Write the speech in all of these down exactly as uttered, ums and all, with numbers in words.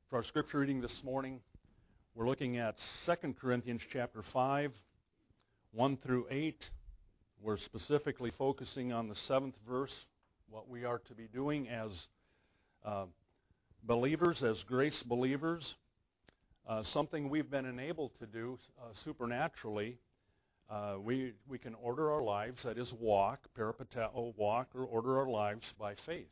For our scripture reading this morning, we're looking at Second Corinthians chapter five, one through eight. We're specifically focusing on the seventh verse, what we are to be doing as uh, believers, as grace believers, uh, something we've been enabled to do uh, supernaturally. Uh, we we can order our lives, that is walk, peripateo, walk, or order our lives by faith.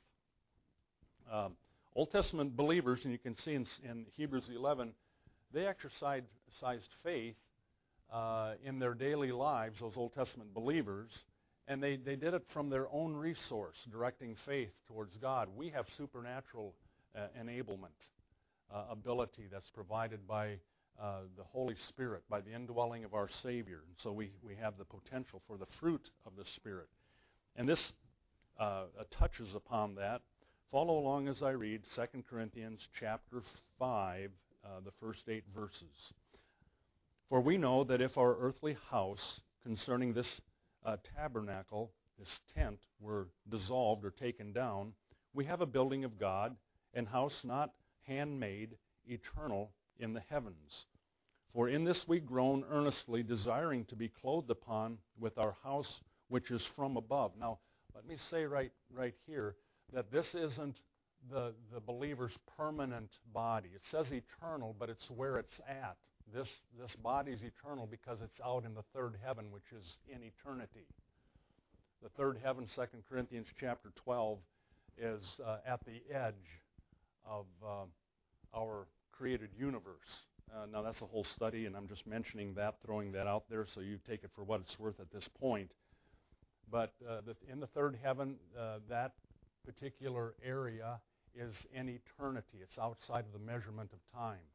Um, Old Testament believers, and you can see in, in Hebrews eleven, they exercised faith uh, in their daily lives, those Old Testament believers, and they, they did it from their own resource, directing faith towards God. We have supernatural uh, enablement, uh, ability that's provided by uh, the Holy Spirit, by the indwelling of our Savior. And so we, we have the potential for the fruit of the Spirit. And this uh, touches upon that. Follow along as I read Second Corinthians chapter five, uh, the first eight verses. For we know that if our earthly house concerning this uh, tabernacle, this tent, were dissolved or taken down, we have a building of God, and house not handmade, eternal in the heavens. For in this we groan earnestly, desiring to be clothed upon with our house which is from above. Now, let me say right, right here, that this isn't the, the believer's permanent body. It says eternal, but it's where it's at. This, this body is eternal because it's out in the third heaven, which is in eternity. The third heaven, Second Corinthians chapter twelve, is uh, at the edge of uh, our created universe. Uh, now, that's a whole study, and I'm just mentioning that, throwing that out there, so you take it for what it's worth at this point. But uh, the, in the third heaven, uh, that particular area is in eternity. It's outside of the measurement of time.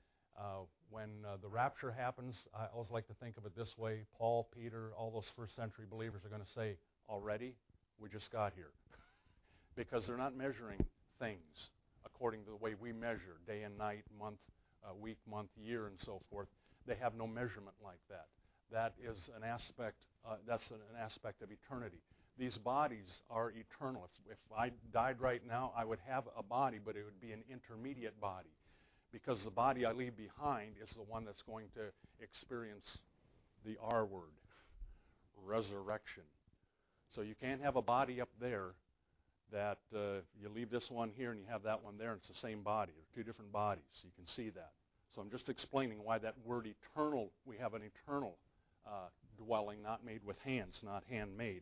Uh, when uh, the rapture happens, I always like to think of it this way. Paul, Peter, all those first century believers are going to say, already? We just got here. Because they're not measuring things according to the way we measure, day and night, month, uh, week, month, year, and so forth. They have no measurement like that. That is an aspect, uh, that's an, an aspect of eternity. These bodies are eternal. If, if I died right now, I would have a body, but it would be an intermediate body, because the body I leave behind is the one that's going to experience the R word, resurrection. So you can't have a body up there that uh, you leave this one here and you have that one there, and it's the same body. They're two different bodies. You can see that. So I'm just explaining why that word eternal, we have an eternal uh, dwelling, not made with hands, not handmade.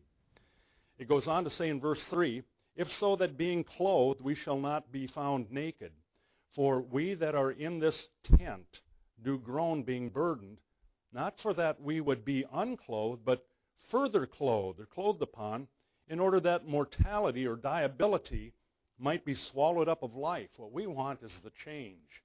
It goes on to say in verse three, if so that being clothed we shall not be found naked. For we that are in this tent do groan, being burdened, not for that we would be unclothed, but further clothed, or clothed upon, in order that mortality or diability might be swallowed up of life. What we want is the change,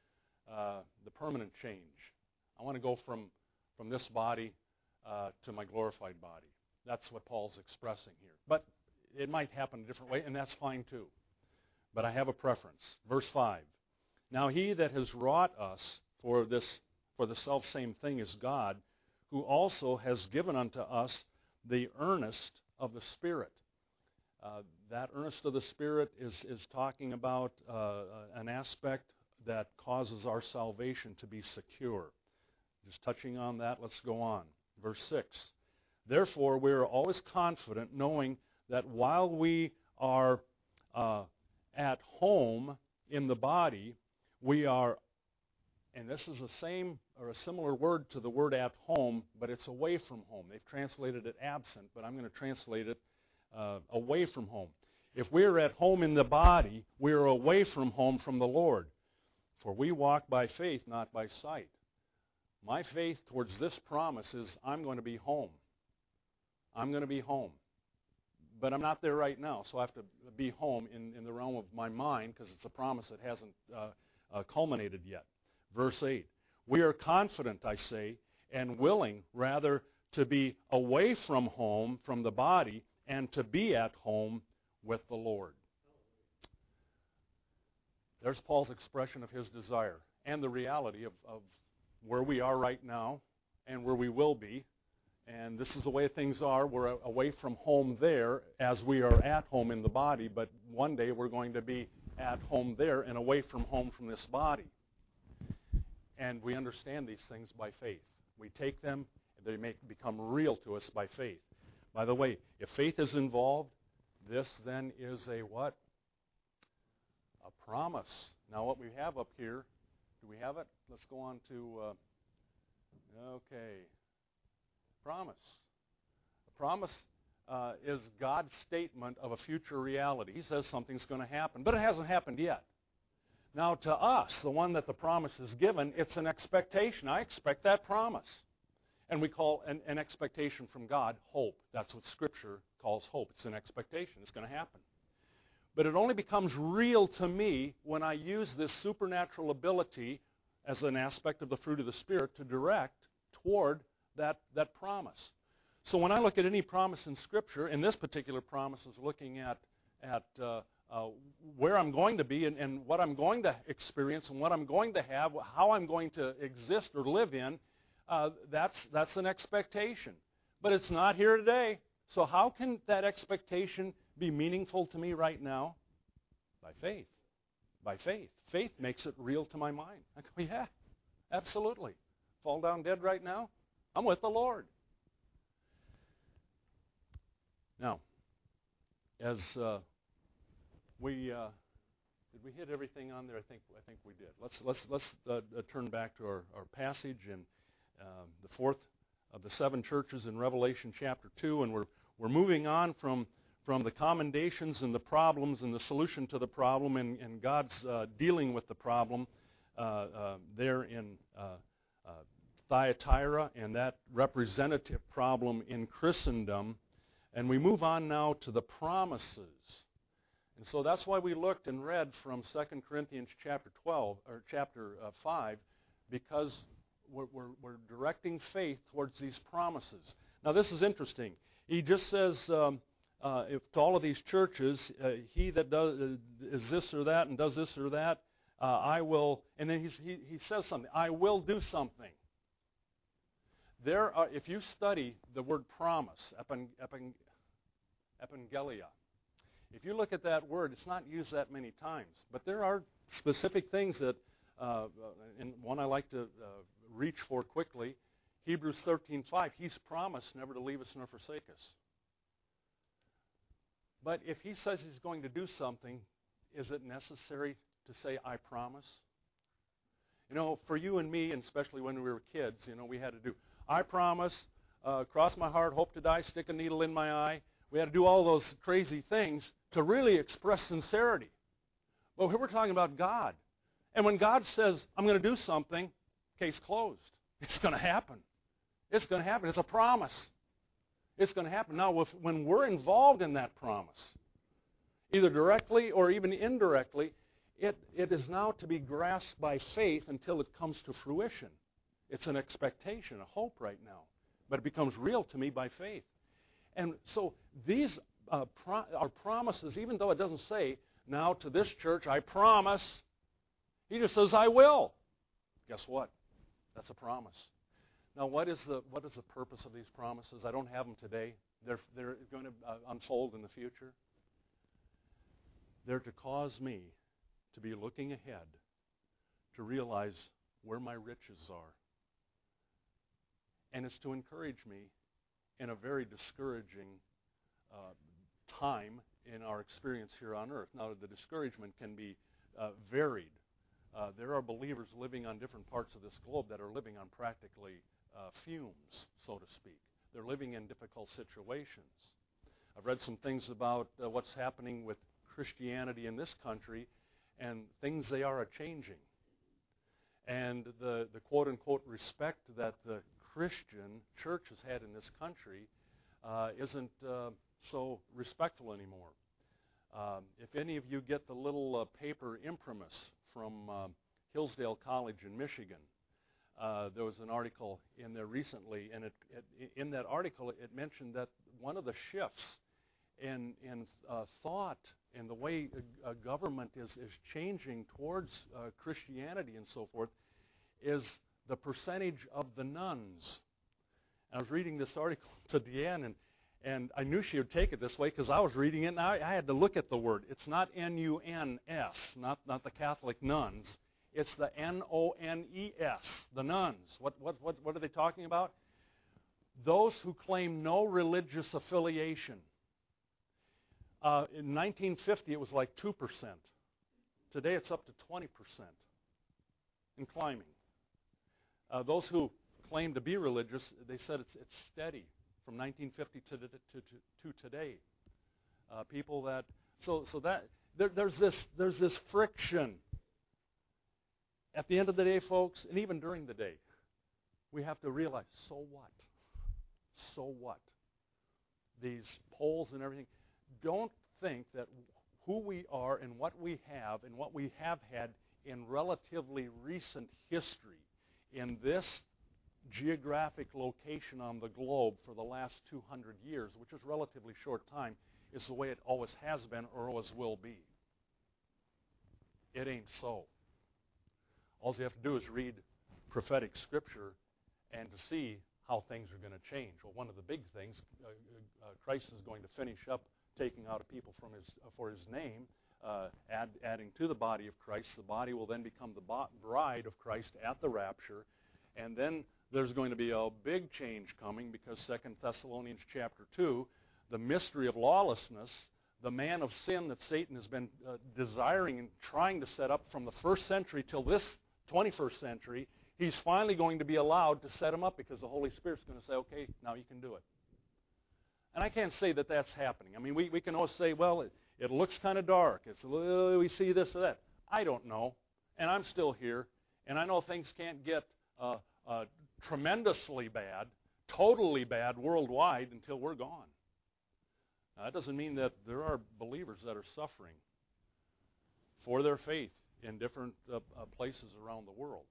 uh, the permanent change. I want to go from, from this body uh, to my glorified body. That's what Paul's expressing here. But it might happen a different way, and that's fine too. But I have a preference. Verse five. Now he that has wrought us for this, for the selfsame thing is God, who also has given unto us the earnest of the Spirit. Uh, that earnest of the Spirit is, is talking about uh, an aspect that causes our salvation to be secure. Just touching on that, let's go on. Verse six. Therefore, we are always confident, knowing that while we are uh, at home in the body, we are, and this is the same or a similar word to the word at home, but it's away from home. They've translated it absent, but I'm going to translate it uh, away from home. If we are at home in the body, we are away from home from the Lord. For we walk by faith, not by sight. My faith towards this promise is I'm going to be home. I'm going to be home. But I'm not there right now, so I have to be home in, in the realm of my mind, because it's a promise that hasn't uh, uh, culminated yet. Verse eight. We are confident, I say, and willing rather to be away from home, from the body, and to be at home with the Lord. There's Paul's expression of his desire and the reality of, of where we are right now and where we will be. And this is the way things are. We're away from home there as we are at home in the body, but one day we're going to be at home there and away from home from this body. And we understand these things by faith. We take them, they make become real to us by faith. By the way, if faith is involved, this then is a what? A promise. Now what we have up here, do we have it? Let's go on to, uh, okay, promise. A promise uh, is God's statement of a future reality. He says something's going to happen, but it hasn't happened yet. Now to us, the one that the promise is given, it's an expectation. I expect that promise. And we call an, an expectation from God hope. That's what Scripture calls hope. It's an expectation. It's going to happen. But it only becomes real to me when I use this supernatural ability as an aspect of the fruit of the Spirit to direct toward that, that promise. So when I look at any promise in Scripture, and this particular promise is looking at, at uh, uh, where I'm going to be and, and what I'm going to experience and what I'm going to have, how I'm going to exist or live in, Uh, that's, that's an expectation. But it's not here today. So how can that expectation be meaningful to me right now? By faith. By faith. Faith makes it real to my mind. I go, yeah, absolutely. Fall down dead right now? I'm with the Lord. Now, as uh, we... Uh, did we hit everything on there? I think I think we did. Let's, let's, let's uh, turn back to our, our passage and Um, the fourth of the seven churches in Revelation chapter two, and we're we're moving on from from the commendations and the problems and the solution to the problem and, and God's uh, dealing with the problem uh, uh, there in uh, uh, Thyatira and that representative problem in Christendom, and we move on now to the promises. And so that's why we looked and read from Second Corinthians chapter twelve or chapter uh, five, because We're, we're, we're directing faith towards these promises. Now, this is interesting. He just says, um, uh, if to all of these churches, uh, he that does uh, is this or that and does this or that, uh, I will. And then he's, he he says something. I will do something. There, are, if you study the word promise, eping, eping, epangelia, if you look at that word, it's not used that many times. But there are specific things that. Uh, and one I like to uh, reach for quickly, Hebrews thirteen five, he's promised never to leave us nor forsake us. But if he says he's going to do something, is it necessary to say, I promise? You know, for you and me, and especially when we were kids, you know, we had to do, I promise, uh, cross my heart, hope to die, stick a needle in my eye. We had to do all those crazy things to really express sincerity. But here we're talking about God. And when God says, I'm going to do something, case closed. It's going to happen. It's going to happen. It's a promise. It's going to happen. Now, if, when we're involved in that promise, either directly or even indirectly, it, it is now to be grasped by faith until it comes to fruition. It's an expectation, a hope right now. But it becomes real to me by faith. And so these uh, pro- are promises, even though it doesn't say, now to this church, I promise. He just says, I will. Guess what? That's a promise. Now, what is the what is the purpose of these promises? I don't have them today. They're, they're going to uh, unfold in the future. They're to cause me to be looking ahead, to realize where my riches are. And it's to encourage me in a very discouraging uh, time in our experience here on earth. Now, the discouragement can be uh, varied. Uh, there are believers living on different parts of this globe that are living on practically uh, fumes, so to speak. They're living in difficult situations. I've read some things about uh, what's happening with Christianity in this country, and things they are a-changing. And the, the quote-unquote respect that the Christian church has had in this country uh, isn't uh, so respectful anymore. Um, if any of you get the little uh, paper imprimis from uh, Hillsdale College in Michigan, uh, there was an article in there recently, and it, it, in that article it mentioned that one of the shifts in, in uh, thought and the way a, a government is, is changing towards uh, Christianity and so forth is the percentage of the nuns. I was reading this article to Deanne, and, And I knew she would take it this way because I was reading it, and I, I had to look at the word. It's not N U N S, not, not the Catholic nuns. It's the N O N E S, the nuns. What, what, what, what are they talking about? Those who claim no religious affiliation. Uh, in nineteen fifty, it was like two percent. Today, it's up to twenty percent and climbing. Uh, those who claim to be religious, they said it's, it's steady from nineteen fifty to, to, to, to today. Uh, people that so so that there, there's this there's this friction. At the end of the day, folks, and even during the day, we have to realize, so what? So what? These polls and everything. Don't think that who we are and what we have and what we have had in relatively recent history in this geographic location on the globe for the last two hundred years, which is a relatively short time, is the way it always has been or always will be. It ain't so. All you have to do is read prophetic scripture and to see how things are going to change. Well, one of the big things, uh, uh, Christ is going to finish up taking out a people from his, uh, for his name, uh, add, adding to the body of Christ. The body will then become the bo- bride of Christ at the rapture. And then there's going to be a big change coming because Second Thessalonians chapter two, the mystery of lawlessness, the man of sin that Satan has been uh, desiring and trying to set up from the first century till this twenty-first century, he's finally going to be allowed to set him up because the Holy Spirit's going to say, okay, now you can do it. And I can't say that that's happening. I mean, we, we can always say, well, it, it looks kind of dark. It's uh, we see this or that. I don't know. And I'm still here. And I know things can't get uh, uh, tremendously bad, totally bad worldwide until we're gone. Now, that doesn't mean that there are believers that are suffering for their faith in different uh, uh, places around the world.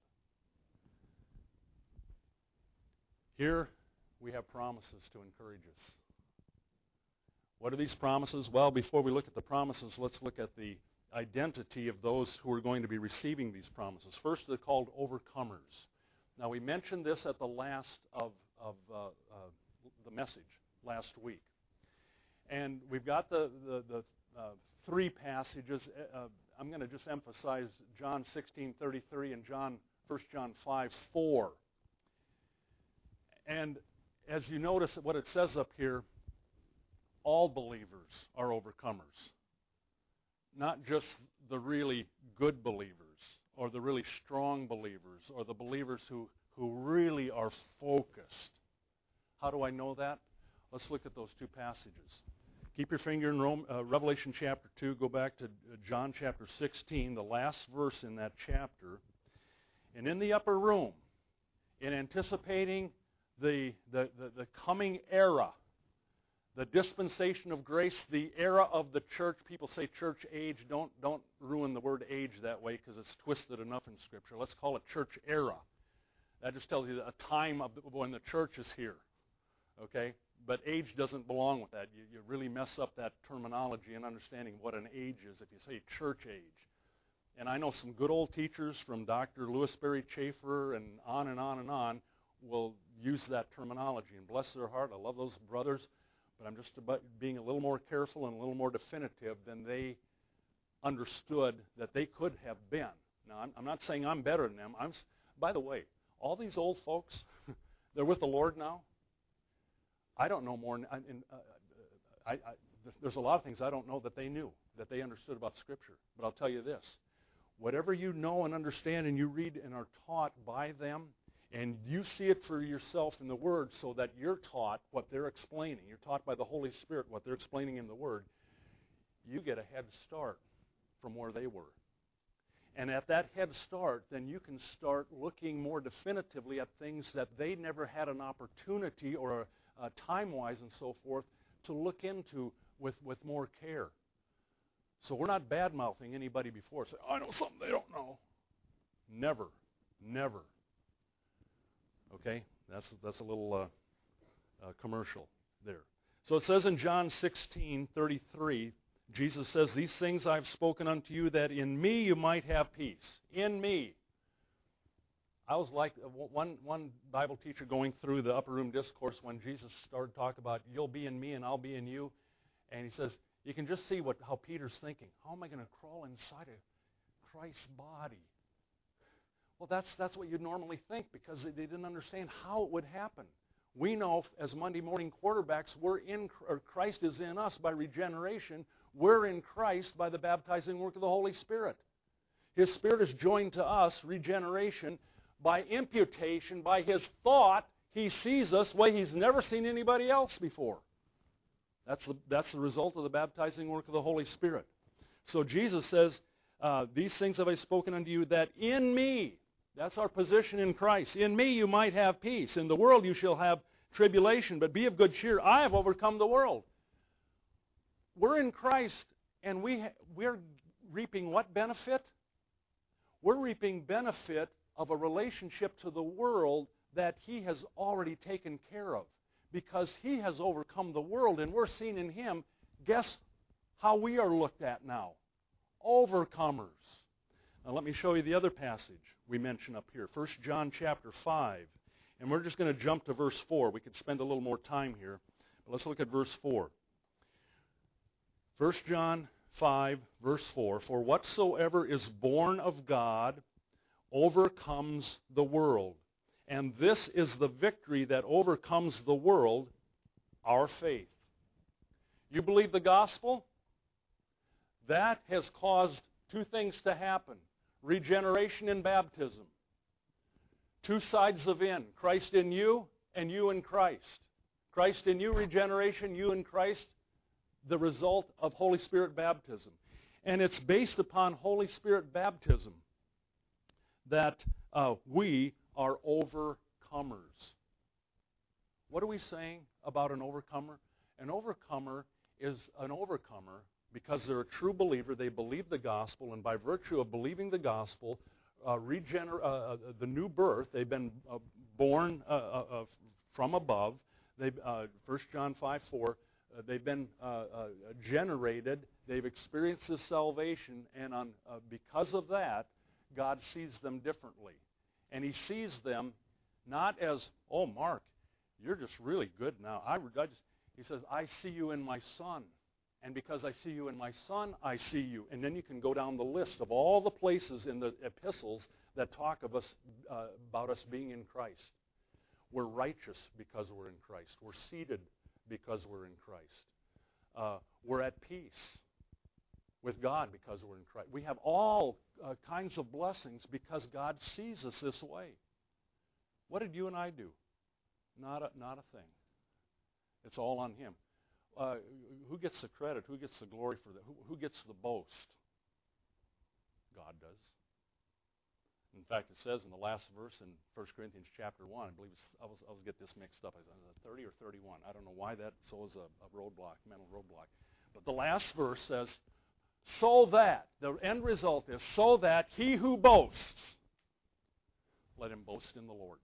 Here we have promises to encourage us. What are these promises? Well, before we look at the promises, let's look at the identity of those who are going to be receiving these promises. First, they're called overcomers. Now, we mentioned this at the last of, of uh, uh, the message last week. And we've got the, the, the uh, three passages. Uh, I'm going to just emphasize John sixteen thirty-three and John First John five four. And as you notice what it says up here, all believers are overcomers. Not just the really good believers or the really strong believers or the believers who, who really are focused. How do I know that? Let's look at those two passages. Keep your finger in Rome, uh, Revelation chapter two. Go back to John chapter sixteen, the last verse in that chapter. And in the upper room, in anticipating the, the, the, the coming era, the dispensation of grace, the era of the church. People say church age. Don't, don't ruin the word age that way because it's twisted enough in Scripture. Let's call it church era. That just tells you a time of the, when the church is here. Okay? But age doesn't belong with that. You, you really mess up that terminology and understanding what an age is if you say church age. And I know some good old teachers from Doctor Louis Berry Chafer and on and on and on will use that terminology. And bless their heart, I love those brothers. But I'm just about being a little more careful and a little more definitive than they understood that they could have been. Now, I'm, I'm not saying I'm better than them. I'm, by the way, all these old folks, they're with the Lord now. I don't know more. I, in, uh, I, I, there's a lot of things I don't know that they knew, that they understood about Scripture. But I'll tell you this. Whatever you know and understand and you read and are taught by them, and you see it for yourself in the Word so that you're taught what they're explaining. You're taught by the Holy Spirit what they're explaining in the Word. You get a head start from where they were. And at that head start, then you can start looking more definitively at things that they never had an opportunity or uh, time-wise and so forth to look into with, with more care. So we're not bad-mouthing anybody before. Say, I know something they don't know. Never. Never. Okay, that's that's a little uh, uh, commercial there. So it says in John sixteen thirty-three, Jesus says, "These things I've spoken unto you, that in me you might have peace." In me. I was like one, one Bible teacher going through the upper room discourse when Jesus started talking about, you'll be in me and I'll be in you. And he says, you can just see what how Peter's thinking. How am I going to crawl inside of Christ's body? Well, that's that's what you'd normally think, because they didn't understand how it would happen. We know as Monday morning quarterbacks, we're in, or Christ is in us by regeneration. We're in Christ by the baptizing work of the Holy Spirit. His Spirit is joined to us, regeneration, by imputation, by His thought. He sees us the way He's never seen anybody else before. That's the, that's the result of the baptizing work of the Holy Spirit. So Jesus says, uh, these things have I spoken unto you, that in me, that's our position in Christ, in me you might have peace. In the world you shall have tribulation, but be of good cheer. I have overcome the world. We're in Christ, and we ha- we're reaping what benefit? We're reaping benefit of a relationship to the world that He has already taken care of. Because He has overcome the world, and we're seen in Him. Guess how we are looked at now? Overcomers. Now let me show you the other passage we mention up here. First John chapter five. And we're just going to jump to verse four. We could spend a little more time here. But let's look at verse four. First John five, verse four. For whatsoever is born of God overcomes the world. And this is the victory that overcomes the world, our faith. You believe the gospel? That has caused two things to happen. Regeneration and baptism. Two sides of in. Christ in you and you in Christ. Christ in you, regeneration, you in Christ, the result of Holy Spirit baptism. And it's based upon Holy Spirit baptism that uh, we are overcomers. What are we saying about an overcomer? An overcomer is an overcomer because they're a true believer. They believe the gospel, and by virtue of believing the gospel, uh, regener- uh, the new birth, they've been uh, born uh, uh, from above. They, uh, First John five four, uh, they've been uh, uh, generated. They've experienced this salvation, and on, uh, because of that, God sees them differently. And He sees them not as, oh, Mark, you're just really good now. I, I just, he says, I see you in my Son. And because I see you in my Son, I see you. And then you can go down the list of all the places in the epistles that talk of us, uh, about us being in Christ. We're righteous because we're in Christ. We're seated because we're in Christ. Uh, we're at peace with God because we're in Christ. We have all uh, kinds of blessings because God sees us this way. What did you and I do? Not a, not a thing. It's all on Him. Uh, who gets the credit? Who gets the glory for that? Who, who gets the boast? God does. In fact, it says in the last verse in First Corinthians chapter one, I believe it's, I was I was get this mixed up. I was thirty or thirty-one. I don't know why that so is a, a roadblock, mental roadblock. But the last verse says, so that, the end result is, so that he who boasts, let him boast in the Lord.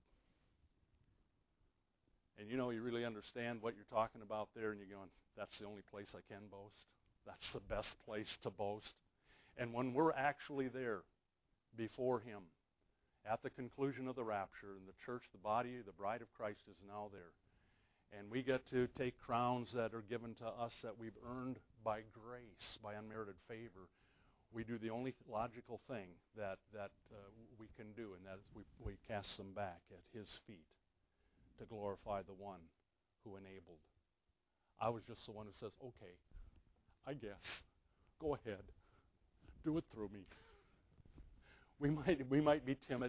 And you know, you really understand what you're talking about there, and you're going, that's the only place I can boast. That's the best place to boast. And when we're actually there before Him, at the conclusion of the rapture, and the church, the body, the bride of Christ is now there. And we get to take crowns that are given to us that we've earned by grace, by unmerited favor. We do the only logical thing that, that uh, we can do, and that is we, we cast them back at His feet to glorify the one who enabled. I was just the one who says, okay, I guess, go ahead, do it through me. We might, we might be timid.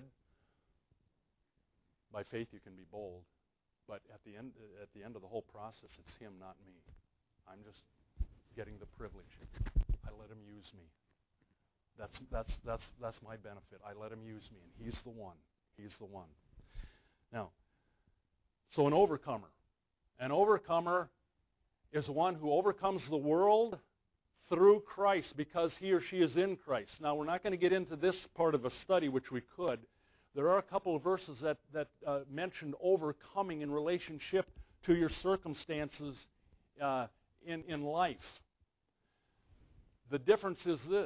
By faith you can be bold. But at the end, at the end of the whole process, it's Him, not me. I'm just getting the privilege. I let Him use me. That's that's that's that's my benefit. I let Him use me, and He's the one. He's the one. Now, so an overcomer, an overcomer is one who overcomes the world through Christ because he or she is in Christ. Now, we're not going to get into this part of a study, which we could. There are a couple of verses that, that uh, mention overcoming in relationship to your circumstances uh, in, in life. The difference is this.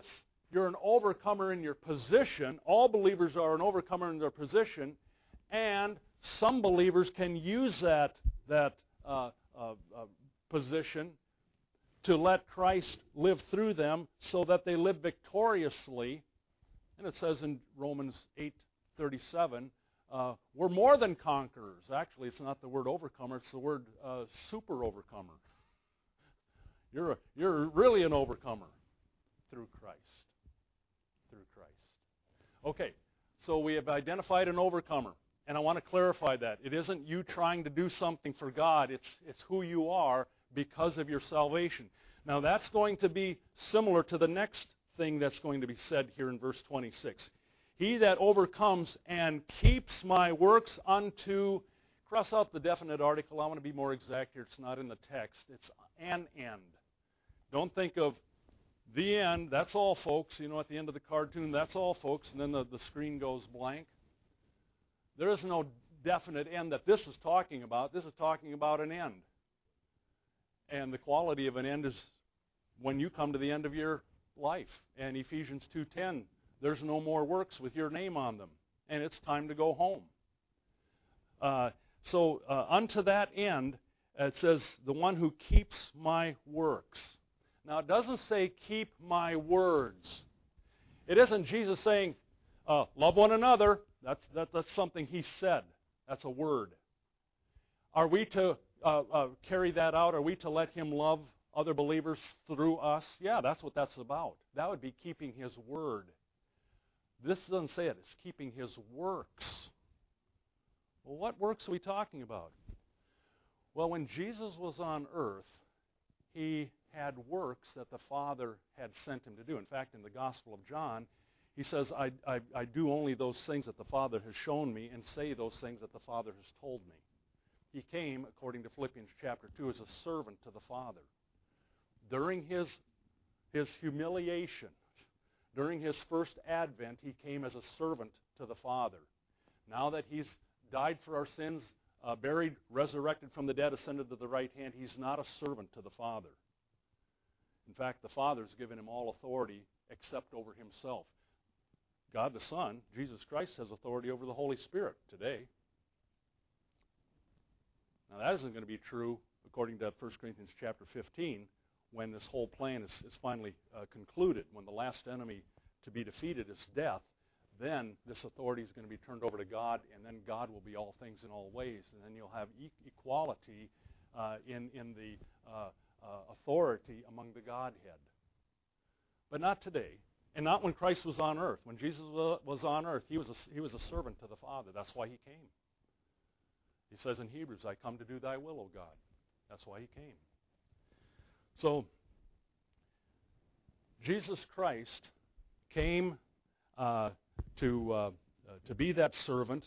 you're an overcomer in your position. All believers are an overcomer in their position, and some believers can use that, that uh, uh, uh, position to let Christ live through them so that they live victoriously. And it says in Romans eight thirty-seven, uh, we're more than conquerors. Actually, it's not the word overcomer, it's the word uh, super overcomer. You're, a, you're really an overcomer through Christ. Through Christ. Okay, so we have identified an overcomer. And I want to clarify that. It isn't you trying to do something for God. It's, it's who you are because of your salvation. Now, that's going to be similar to the next thing that's going to be said here in verse twenty-six. He that overcomes and keeps my works unto, cross out the definite article. I want to be more exact here. It's not in the text. It's an end. Don't think of the end. That's all, folks. You know, at the end of the cartoon, that's all, folks. And then the, the screen goes blank. There is no definite end that this is talking about. This is talking about an end. And the quality of an end is when you come to the end of your life. And Ephesians two ten, there's no more works with your name on them. And it's time to go home. Uh, so uh, unto that end, it says, the one who keeps my works. Now, it doesn't say keep my words. It isn't Jesus saying, uh, love one another. That's, that, that's something he said. That's a word. Are we to uh, uh, carry that out? Are we to let him love other believers through us? Yeah, that's what that's about. That would be keeping his word. This doesn't say it. It's keeping his works. Well, what works are we talking about? Well, when Jesus was on earth, he had works that the Father had sent him to do. In fact, in the Gospel of John, he says, I, I, I do only those things that the Father has shown me and say those things that the Father has told me. He came, according to Philippians chapter two, as a servant to the Father. During his, his humiliation, during his first advent, he came as a servant to the Father. Now that he's died for our sins, uh, buried, resurrected from the dead, ascended to the right hand, he's not a servant to the Father. In fact, the Father's given him all authority except over himself. God the Son, Jesus Christ, has authority over the Holy Spirit today. Now that isn't going to be true according to First Corinthians chapter fifteen when this whole plan is, is finally uh, concluded. When the last enemy to be defeated is death, then this authority is going to be turned over to God, and then God will be all things in all ways. And then you'll have e- equality uh, in, in the uh, uh, authority among the Godhead. But not today. And not when Christ was on earth. When Jesus was on earth, he was a, he was a servant to the Father. That's why he came. He says in Hebrews, I come to do thy will, O God. That's why he came. So, Jesus Christ came uh, to, uh, uh, to be that servant.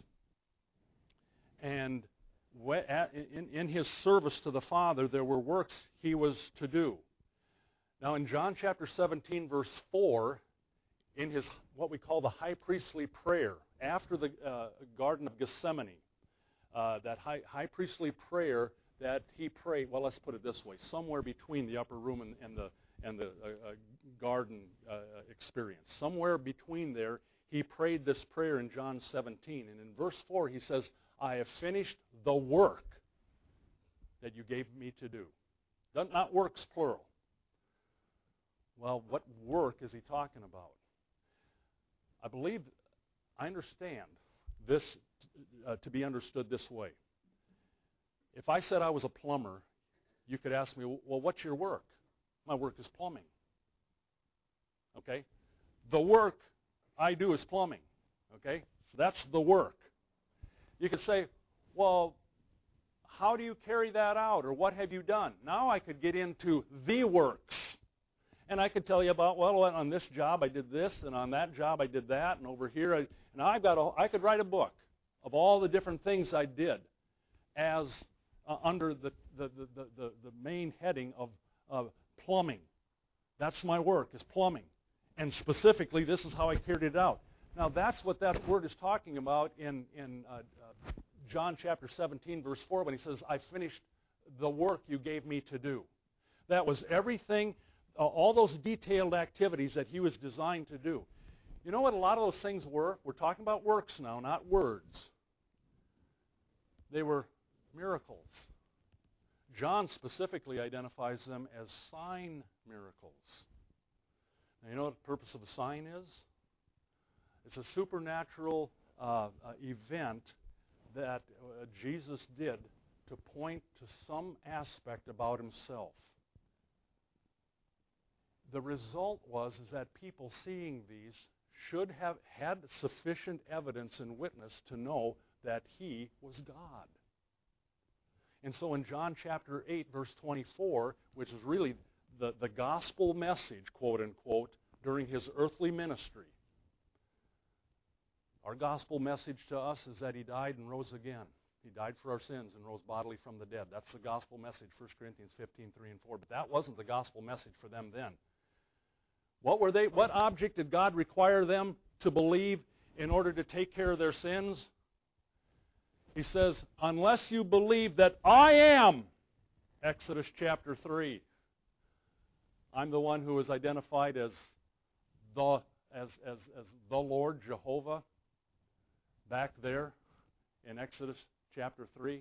And in, in his service to the Father, there were works he was to do. Now, in John chapter seventeen, verse four, in his what we call the high priestly prayer, after the uh, Garden of Gethsemane, uh, that high, high priestly prayer that he prayed, well, let's put it this way, somewhere between the upper room and, and the, and the uh, uh, garden uh, experience. Somewhere between there, he prayed this prayer in John seventeen. And in verse four, he says, I have finished the work that you gave me to do. Not works, plural. Well, what work is he talking about? I believe, I understand this uh, to be understood this way. If I said I was a plumber, you could ask me, well, what's your work? My work is plumbing. Okay? The work I do is plumbing. Okay? So that's the work. You could say, well, how do you carry that out, or what have you done? Now I could get into the works. And I could tell you about, well, on this job I did this, and on that job I did that, and over here, I, and I've got a, I could write a book of all the different things I did as uh, under the, the, the, the, the main heading of uh, plumbing. That's my work, is plumbing. And specifically, this is how I carried it out. Now, that's what that word is talking about in, in uh, uh, John chapter seventeen, verse four, when he says, I finished the work you gave me to do. That was everything uh, all those detailed activities that he was designed to do. You know what a lot of those things were? We're talking about works now, not words. They were miracles. John specifically identifies them as sign miracles. Now, you know what the purpose of a sign is? It's a supernatural uh, uh, event that uh, Jesus did to point to some aspect about himself. The result was is that people seeing these should have had sufficient evidence and witness to know that he was God. And so in John chapter eight, verse twenty-four, which is really the, the gospel message, quote unquote, during his earthly ministry, our gospel message to us is that he died and rose again. He died for our sins and rose bodily from the dead. That's the gospel message, First Corinthians fifteen, three and four. But that wasn't the gospel message for them then. What were they? What object did God require them to believe in order to take care of their sins? He says, unless you believe that I am, Exodus chapter three. I'm the one who is identified as the as as as the Lord Jehovah back there in Exodus chapter three.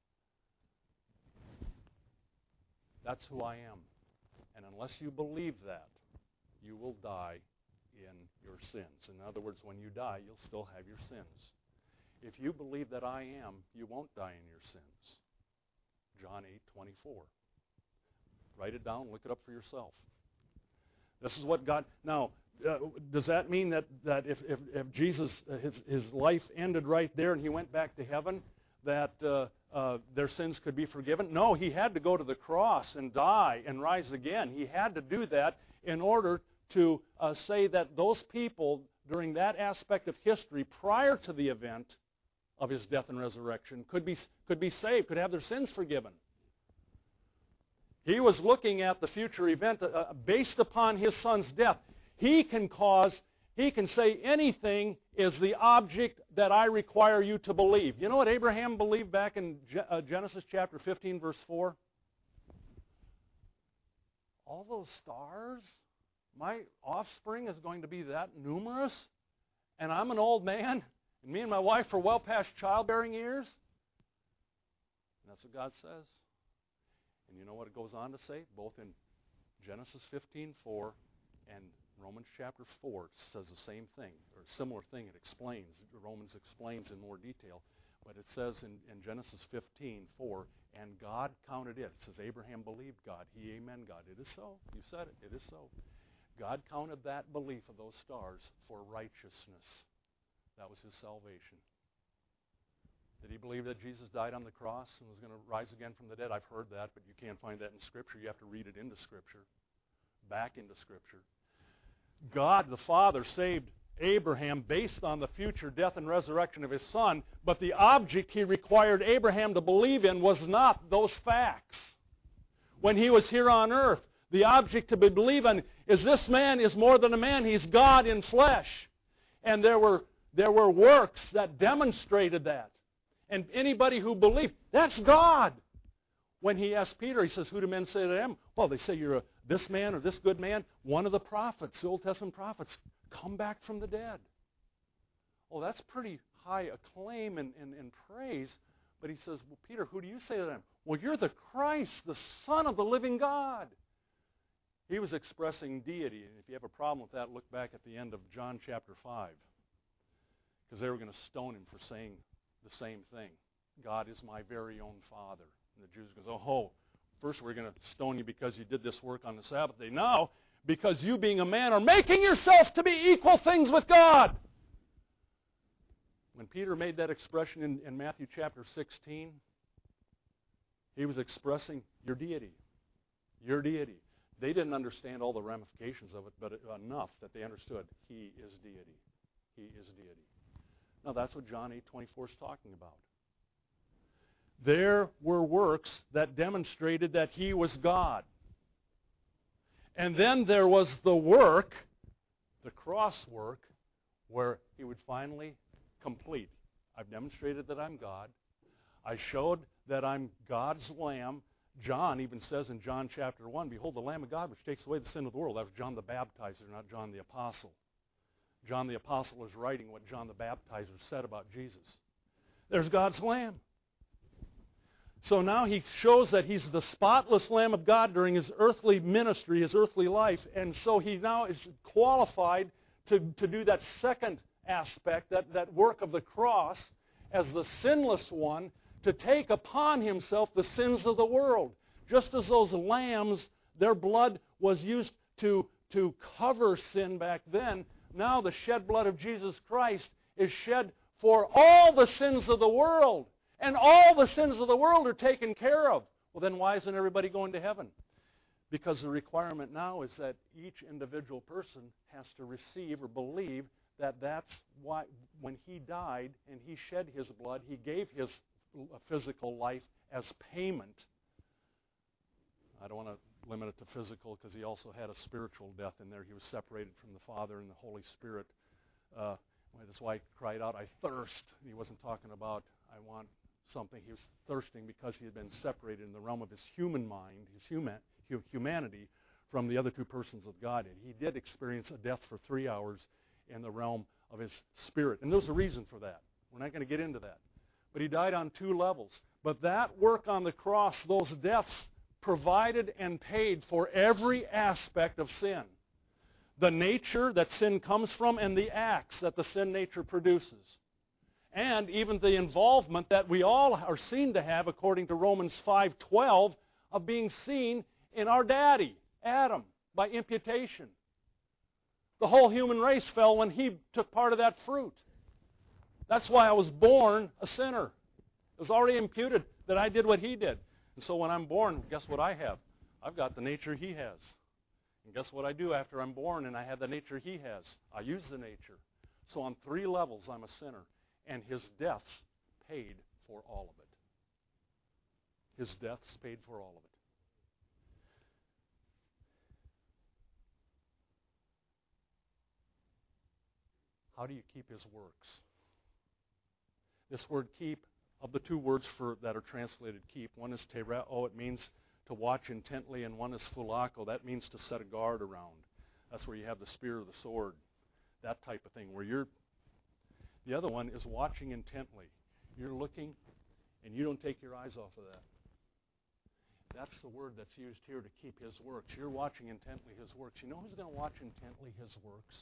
That's who I am. And unless you believe that, you will die in your sins. In other words, when you die, you'll still have your sins. If you believe that I am, you won't die in your sins. John eight twenty-four. Write it down, look it up for yourself. This is what God... Now, uh, does that mean that, that if, if, if Jesus, uh, his, his life ended right there and he went back to heaven, that uh, uh, their sins could be forgiven? No, he had to go to the cross and die and rise again. He had to do that in order to uh, say that those people during that aspect of history prior to the event of his death and resurrection could be, could be saved, could have their sins forgiven. He was looking at the future event uh, based upon his son's death. He can cause, he can say anything is the object that I require you to believe. You know what Abraham believed back in Genesis chapter fifteen, verse four? All those stars, my offspring is going to be that numerous, and I'm an old man, and me and my wife are well past childbearing years? And that's what God says. And you know what it goes on to say? Both in Genesis fifteen four and Romans chapter four, it says the same thing, or a similar thing. It explains. Romans explains in more detail. But it says in, in Genesis fifteen four, and God counted it. It says Abraham believed God. He, amen, God. It is so. You said it. It is so. God counted that belief of those stars for righteousness. That was his salvation. Did he believe that Jesus died on the cross and was going to rise again from the dead? I've heard that, but you can't find that in Scripture. You have to read it into Scripture, back into Scripture. God the Father saved Abraham based on the future death and resurrection of his son, but the object he required Abraham to believe in was not those facts. When he was here on earth, the object to be believed in is this man is more than a man. He's God in flesh. And there were, there were works that demonstrated that. And anybody who believed, that's God. When he asked Peter, he says, who do men say that I am? Well, they say you're a, this man or this good man, one of the prophets, the Old Testament prophets, come back from the dead. Well, that's pretty high acclaim and, and, and praise. But he says, well, Peter, who do you say that I am? Well, you're the Christ, the Son of the living God. He was expressing deity. And if you have a problem with that, look back at the end of John chapter five. Because they were going to stone him for saying the same thing. God is my very own Father. And the Jews go, oh, first we're going to stone you because you did this work on the Sabbath day. Now, because you being a man are making yourself to be equal things with God. When Peter made that expression in, in Matthew chapter sixteen, he was expressing your deity. Your deity. They didn't understand all the ramifications of it, but enough that they understood he is deity. He is deity. Now that's what John eight twenty-four is talking about. There were works that demonstrated that he was God. And then there was the work, the cross work, where he would finally complete. I've demonstrated that I'm God. I showed that I'm God's Lamb, John even says in John chapter one, behold, the Lamb of God which takes away the sin of the world. That was John the Baptizer, not John the Apostle. John the Apostle is writing what John the Baptizer said about Jesus. There's God's Lamb. So now he shows that he's the spotless Lamb of God during his earthly ministry, his earthly life, and so he now is qualified to, to do that second aspect, that, that work of the cross as the sinless one, to take upon himself the sins of the world. Just as those lambs, their blood was used to, to cover sin back then, now the shed blood of Jesus Christ is shed for all the sins of the world. And all the sins of the world are taken care of. Well, then why isn't everybody going to heaven? Because the requirement now is that each individual person has to receive or believe that that's why when he died and he shed his blood, he gave his physical life as payment. I don't want to limit it to physical because he also had a spiritual death in there. He was separated from the Father and the Holy Spirit. Uh, that's why he cried out, I thirst. He wasn't talking about, I want something. He was thirsting because he had been separated in the realm of his human mind, his human, humanity, from the other two persons of Godhead. He did experience a death for three hours in the realm of his spirit. And there's a reason for that. We're not going to get into that. But he died on two levels. But that work on the cross, those deaths, provided and paid for every aspect of sin. The nature that sin comes from and the acts that the sin nature produces. And even the involvement that we all are seen to have, according to Romans five twelve, of being seen in our daddy, Adam, by imputation. The whole human race fell when he took part of that fruit. That's why I was born a sinner. It was already imputed that I did what he did. And so when I'm born, guess what I have? I've got the nature he has. And guess what I do after I'm born and I have the nature he has? I use the nature. So on three levels, I'm a sinner. And his deaths paid for all of it. His deaths paid for all of it. How do you keep his works? This word keep, of the two words for that are translated keep, one is tereo, it means to watch intently, and one is phulako, that means to set a guard around. That's where you have the spear or the sword, that type of thing, where you're. The other one is watching intently. You're looking, and you don't take your eyes off of that. That's the word that's used here to keep his works. You're watching intently his works. You know who's going to watch intently his works?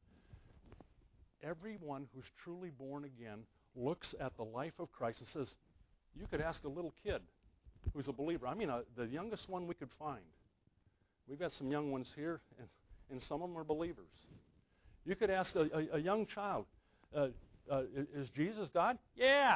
Everyone who's truly born again looks at the life of Christ and says, you could ask a little kid who's a believer. I mean, uh, the youngest one we could find. We've got some young ones here, and, and some of them are believers. You could ask a, a, a young child, uh, uh, is Jesus God? Yeah.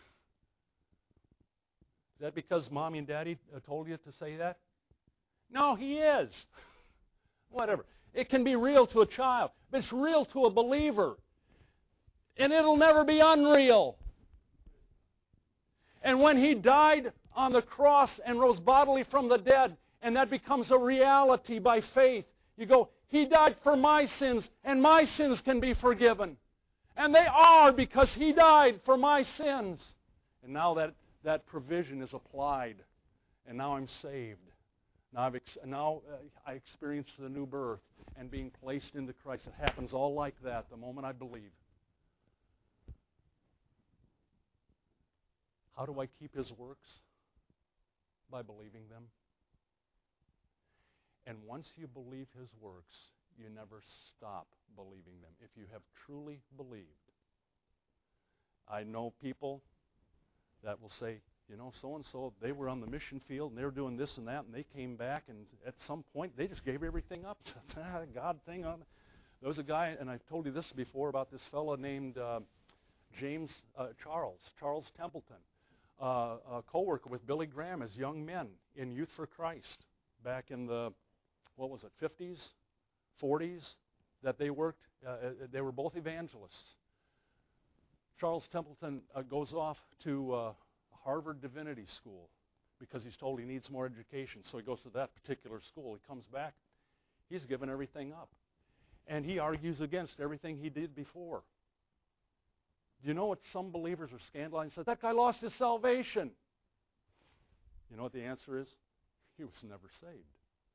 Is that because Mommy and Daddy uh, told you to say that? No, he is. Whatever. It can be real to a child, but it's real to a believer. And it'll never be unreal. And when he died on the cross and rose bodily from the dead, and that becomes a reality by faith, you go, he died for my sins, and my sins can be forgiven. And they are, because he died for my sins. And now that, that provision is applied, and now I'm saved. Now, I've ex- now uh, I experience the new birth and being placed into Christ. It happens all like that the moment I believe. How do I keep his works? By believing them. And once you believe his works, you never stop believing them. If you have truly believed. I know people that will say, you know, so-and-so, they were on the mission field, and they were doing this and that, and they came back, and at some point, they just gave everything up. God thing on. There was a guy, and I've told you this before, about this fellow named uh, James uh, Charles, Charles Templeton, uh, a co-worker with Billy Graham as young men in Youth for Christ back in the, what was it, fifties, forties, that they worked. Uh, they were both evangelists. Charles Templeton uh, goes off to uh, Harvard Divinity School because he's told he needs more education. So he goes to that particular school. He comes back. He's given everything up. And he argues against everything he did before. You know what some believers are scandalized and say, that guy lost his salvation. You know what the answer is? He was never saved.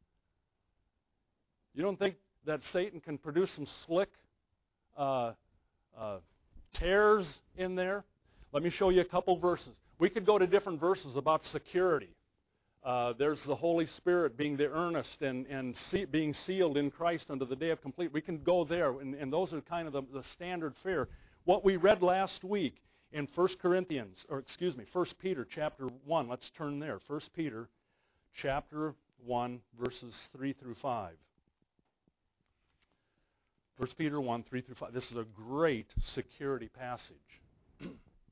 You don't think that Satan can produce some slick uh, uh, tears in there? Let me show you a couple verses. We could go to different verses about security. Uh, there's the Holy Spirit being the earnest and, and see, being sealed in Christ unto the day of complete. We can go there, and, and those are kind of the, the standard fare. What we read last week in First Corinthians, or excuse me, First Peter chapter one. Let's turn there. First Peter chapter one, verses three through five. First Peter one, three through five. This is a great security passage.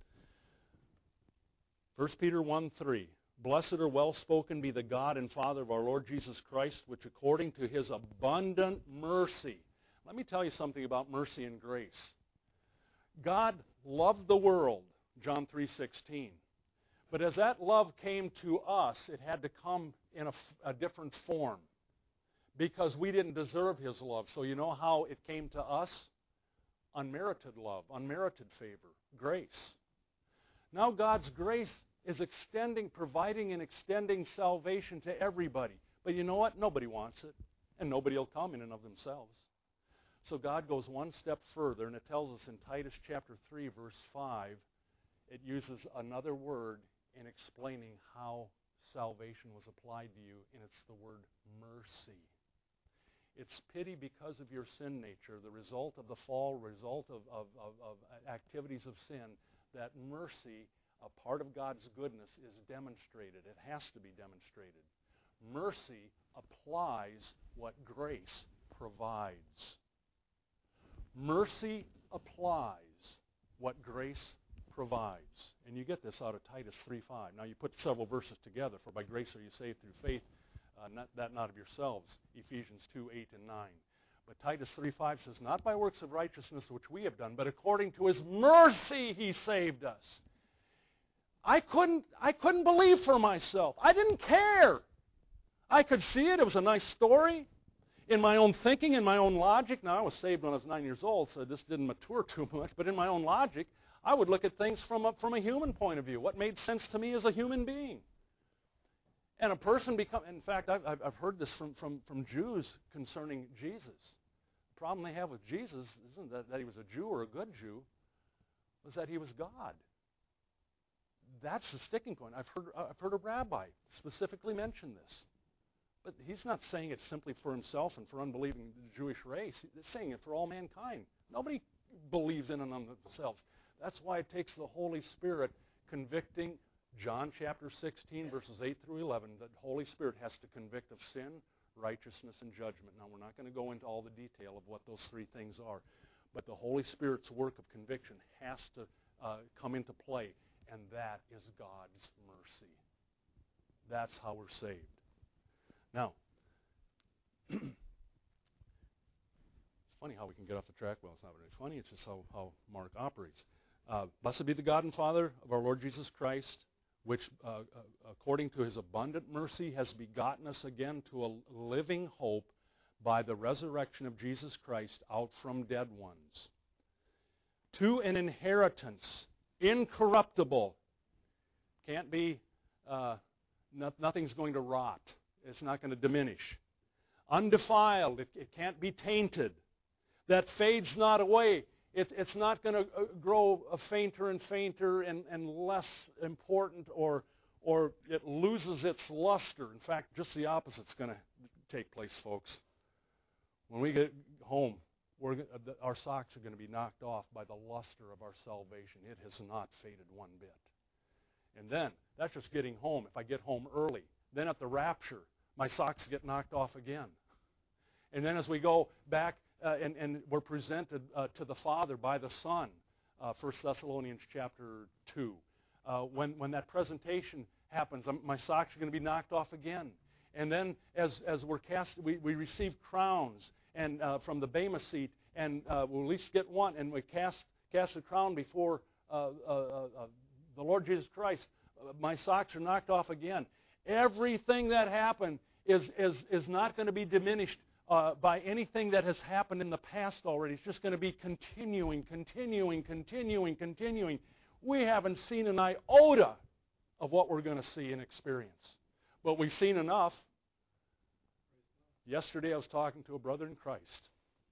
First Peter one, three. Blessed or well-spoken be the God and Father of our Lord Jesus Christ, which according to His abundant mercy. Let me tell you something about mercy and grace. God loved the world, John three sixteen. But as that love came to us, it had to come in a, a different form, because we didn't deserve His love. So you know how it came to us? Unmerited love, unmerited favor, grace. Now God's grace is extending, providing and extending salvation to everybody. But you know what? Nobody wants it, and nobody will come in and of themselves. So God goes one step further, and it tells us in Titus chapter three, verse five, it uses another word in explaining how salvation was applied to you, and it's the word mercy. It's pity because of your sin nature, the result of the fall, result of, of, of, of activities of sin, that mercy, a part of God's goodness, is demonstrated. It has to be demonstrated. Mercy applies what grace provides. Mercy applies what grace provides. And you get this out of Titus three five. Now you put several verses together. For by grace are you saved through faith, uh, not, that not of yourselves. Ephesians two eight and nine. But Titus three five says, not by works of righteousness which we have done, but according to His mercy He saved us. I couldn't, I couldn't believe for myself. I didn't care. I could see it. It was a nice story. In my own thinking, in my own logic, now I was saved when I was nine years old, so this didn't mature too much, but in my own logic, I would look at things from a, from a human point of view. What made sense to me as a human being? And a person become, in fact, I've, I've heard this from, from, from Jews concerning Jesus. The problem they have with Jesus isn't that, that He was a Jew or a good Jew, was that He was God. That's the sticking point. I've heard, I've heard a rabbi specifically mention this. But he's not saying it simply for himself and for unbelieving Jewish race. He's saying it for all mankind. Nobody believes in and on themselves. That's why it takes the Holy Spirit convicting. John chapter sixteen, verses eight through eleven, the Holy Spirit has to convict of sin, righteousness, and judgment. Now, we're not going to go into all the detail of what those three things are. But the Holy Spirit's work of conviction has to uh, come into play. And that is God's mercy. That's how we're saved. Now, it's funny how we can get off the track. Well, it's not very funny. It's just how, how Mark operates. Uh, Blessed be the God and Father of our Lord Jesus Christ, which, uh, uh, according to His abundant mercy, has begotten us again to a living hope by the resurrection of Jesus Christ out from dead ones, to an inheritance incorruptible. Can't be, uh, no, nothing's going to rot. It's not going to diminish. Undefiled. It, it can't be tainted. That fades not away. It, it's not going to grow fainter and fainter and, and less important, or, or it loses its luster. In fact, just the opposite's going to take place, folks. When we get home, We're, our socks are going to be knocked off by the luster of our salvation. It has not faded one bit. And then, that's just getting home. If I get home early, then at the rapture, my socks get knocked off again. And then as we go back uh, and, and we're presented uh, to the Father by the Son, uh, First Thessalonians chapter two, uh, when, when that presentation happens, um, my socks are going to be knocked off again. And then as, as we're cast, we, we receive crowns and uh, from the Bema seat, and uh, we'll at least get one, and we cast cast the crown before uh, uh, uh, the Lord Jesus Christ. Uh, my socks are knocked off again. Everything that happened is is is not going to be diminished uh, by anything that has happened in the past already. It's just going to be continuing, continuing, continuing, continuing. We haven't seen an iota of what we're going to see and experience. But we've seen enough. Yesterday I was talking to a brother in Christ.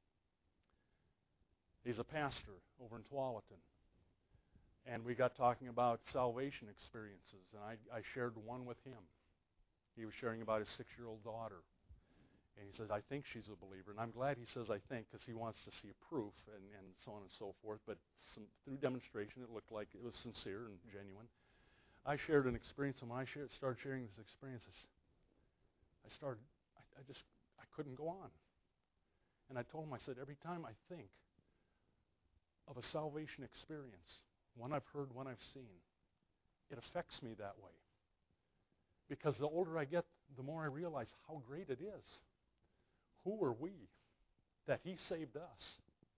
He's a pastor over in Tualatin. And we got talking about salvation experiences, and I, I shared one with him. He was sharing about his six-year-old daughter. And he says, I think she's a believer. And I'm glad he says I think, because he wants to see a proof and, and so on and so forth. But some, through demonstration, it looked like it was sincere and genuine. I shared an experience, and when I shared, started sharing this experience, I started, I, I just, I couldn't go on. And I told him, I said, every time I think of a salvation experience, one I've heard, one I've seen, it affects me that way. Because the older I get, the more I realize how great it is. Who are we that He saved us?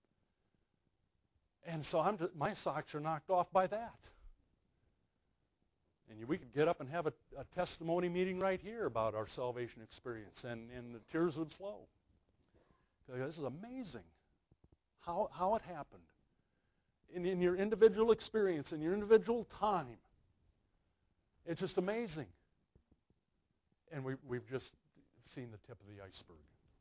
And so I'm just, my socks are knocked off by that. And we could get up and have a, a testimony meeting right here about our salvation experience, and, and the tears would flow. This is amazing how, how it happened. In, in your individual experience, in your individual time. It's just amazing. And we, we've just seen the tip of the iceberg.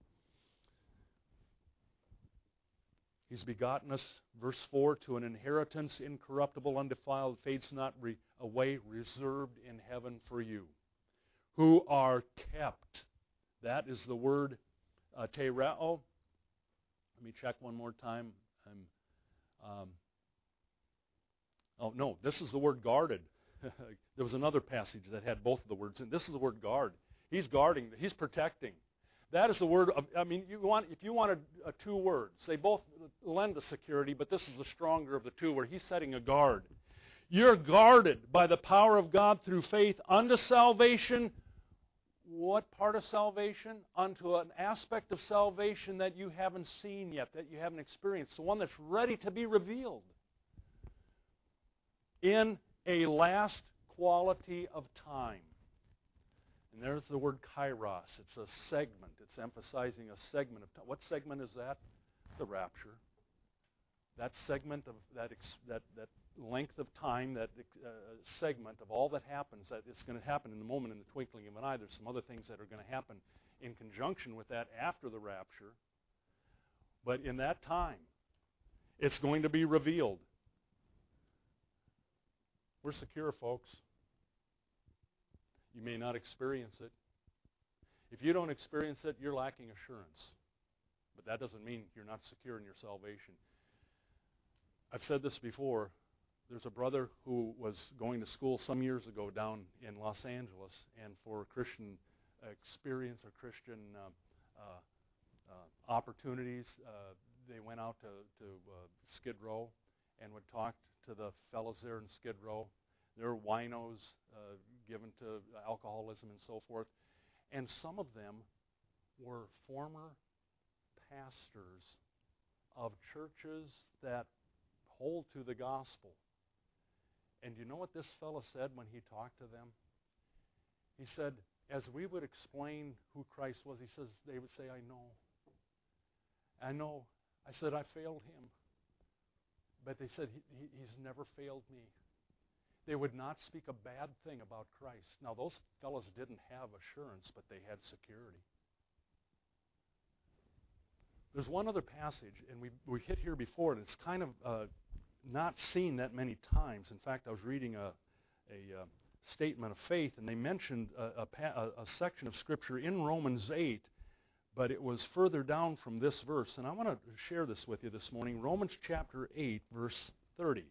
He's begotten us, verse four, to an inheritance incorruptible, undefiled, fades not re- away, reserved in heaven for you, who are kept. That is the word uh, tereo. Let me check one more time. I'm, um, oh, no, this is the word guarded. There was another passage that had both of the words in. This is the word guard. He's guarding. He's protecting. That is the word of, I mean, you want if you wanted uh, two words, they both lend to security, but this is the stronger of the two, where he's setting a guard. You're guarded by the power of God through faith unto salvation. What part of salvation? Unto an aspect of salvation that you haven't seen yet, that you haven't experienced, the one that's ready to be revealed. In a last quality of time. And there's the word kairos. It's a segment. It's emphasizing a segment of time. What segment is that? The rapture. That segment of that that that length of time, that uh, segment of all that happens, that it's going to happen in the moment, in the twinkling of an eye. There's some other things that are going to happen in conjunction with that after the rapture. But in that time, it's going to be revealed. We're secure, folks. You may not experience it. If you don't experience it, you're lacking assurance. But that doesn't mean you're not secure in your salvation. I've said this before. There's a brother who was going to school some years ago down in Los Angeles, and for Christian experience or Christian uh, uh, uh, opportunities, uh, they went out to, to uh, Skid Row and would talk to the fellows there in Skid Row. There were winos uh, given to alcoholism and so forth. And some of them were former pastors of churches that hold to the gospel. And you know what this fellow said when he talked to them? He said, as we would explain who Christ was, he says, they would say, I know. I know. I said, I failed him. But they said, he, he, he's never failed me. They would not speak a bad thing about Christ. Now, those fellows didn't have assurance, but they had security. There's one other passage, and we we hit here before, and it's kind of uh, not seen that many times. In fact, I was reading a, a uh, statement of faith, and they mentioned a, a, a section of Scripture in Romans eight, but it was further down from this verse. And I want to share this with you this morning. Romans chapter eight, verse thirty.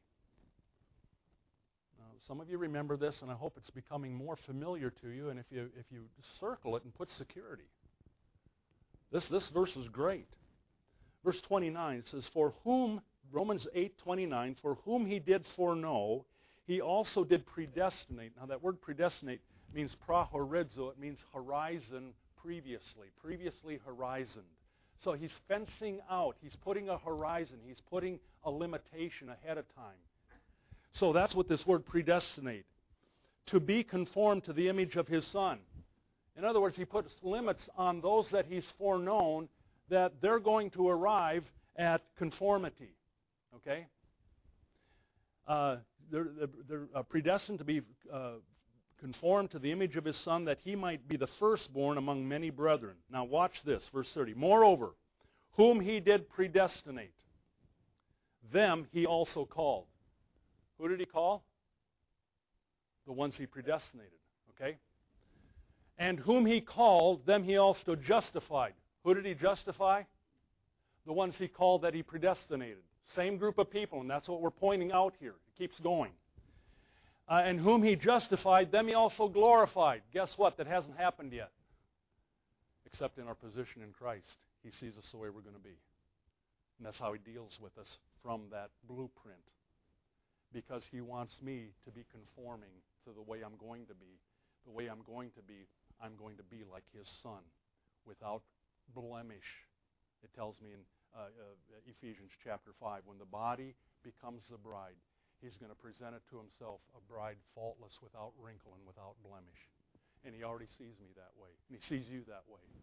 Some of you remember this, and I hope it's becoming more familiar to you. And if you if you circle it and put security, this this verse is great. Verse twenty-nine, it says, "For whom," Romans eight twenty-nine, "for whom He did foreknow, He also did predestinate." Now that word predestinate means prahorizo. It means horizon previously, previously horizoned. So He's fencing out. He's putting a horizon. He's putting a limitation ahead of time. So that's what this word predestinate. To be conformed to the image of His Son. In other words, He puts limits on those that He's foreknown, that they're going to arrive at conformity. Okay? Uh, they're they're uh, predestined to be uh, conformed to the image of His Son, that He might be the firstborn among many brethren. Now watch this, verse thirty. Moreover, whom He did predestinate, them He also called. Who did He call? The ones He predestinated. Okay? And whom He called, them He also justified. Who did He justify? The ones He called that He predestinated. Same group of people, and that's what we're pointing out here. It keeps going. Uh, and whom He justified, them He also glorified. Guess what? That hasn't happened yet. Except in our position in Christ. He sees us the way we're going to be. And that's how He deals with us from that blueprint. Because He wants me to be conforming to the way I'm going to be. The way I'm going to be, I'm going to be like His Son, without blemish. It tells me in uh, uh, Ephesians chapter five, when the body becomes the bride, He's going to present it to Himself, a bride faultless, without wrinkle, and without blemish. And He already sees me that way. And He sees you that way.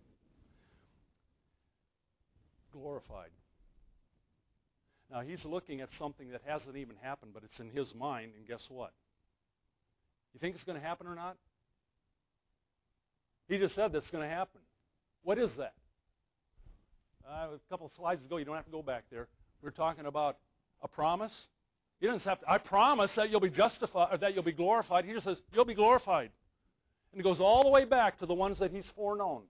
Glorified. Now, He's looking at something that hasn't even happened, but it's in His mind, and guess what? You think it's going to happen or not? He just said that's going to happen. What is that? Uh, a couple of slides ago, you don't have to go back there. We were talking about a promise. He doesn't have to, I promise that you'll be justified, or that you'll be glorified. He just says, you'll be glorified. And it goes all the way back to the ones that He's foreknown.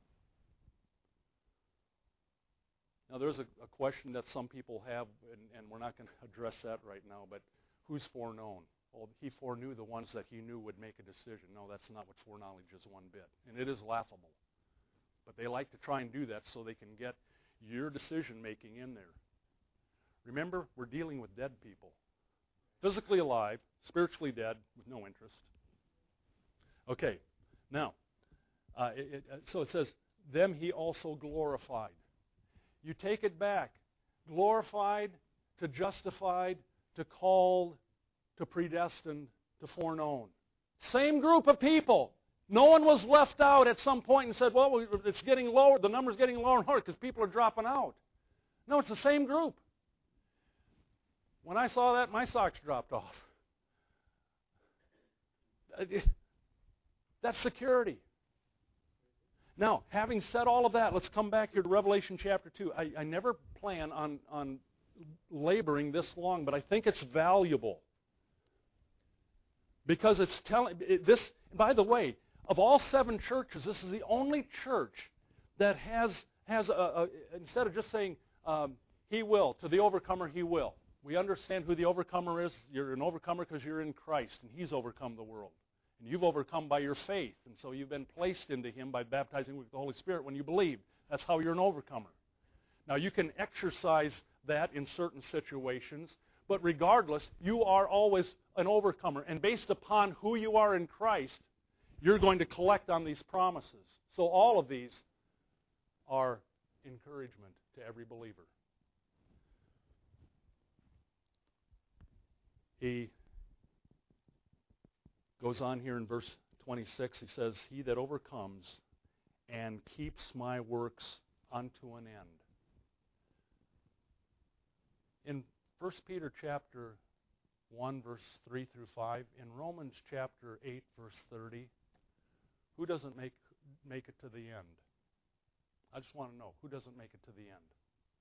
Now, there's a, a question that some people have, and, and we're not going to address that right now, but who's foreknown? Well, He foreknew the ones that He knew would make a decision. No, that's not what foreknowledge is one bit. And it is laughable. But they like to try and do that so they can get your decision-making in there. Remember, we're dealing with dead people. Physically alive, spiritually dead, with no interest. Okay, now, uh, it, it, so it says, them He also glorified. You take it back. Glorified, to justified, to called, to predestined, to foreknown. Same group of people. No one was left out at some point and said, well, it's getting lower, the number's getting lower and lower because people are dropping out. No, it's the same group. When I saw that, my socks dropped off. That's security. Now, having said all of that, let's come back here to Revelation chapter two. I, I never plan on, on laboring this long, but I think it's valuable. Because it's telling, it, this, by the way, of all seven churches, this is the only church that has, has a, a, instead of just saying, um, He will, to the overcomer, He will. We understand who the overcomer is. You're an overcomer because you're in Christ, and He's overcome the world. And you've overcome by your faith, and so you've been placed into Him by baptizing with the Holy Spirit when you believe. That's how you're an overcomer. Now, you can exercise that in certain situations, but regardless, you are always an overcomer. And based upon who you are in Christ, you're going to collect on these promises. So all of these are encouragement to every believer. He goes on here in verse twenty-six. He says, He that overcomes and keeps my works unto an end. In First Peter chapter one, verse three through five, in Romans chapter eight, verse thirty, who doesn't make, make it to the end? I just want to know, who doesn't make it to the end?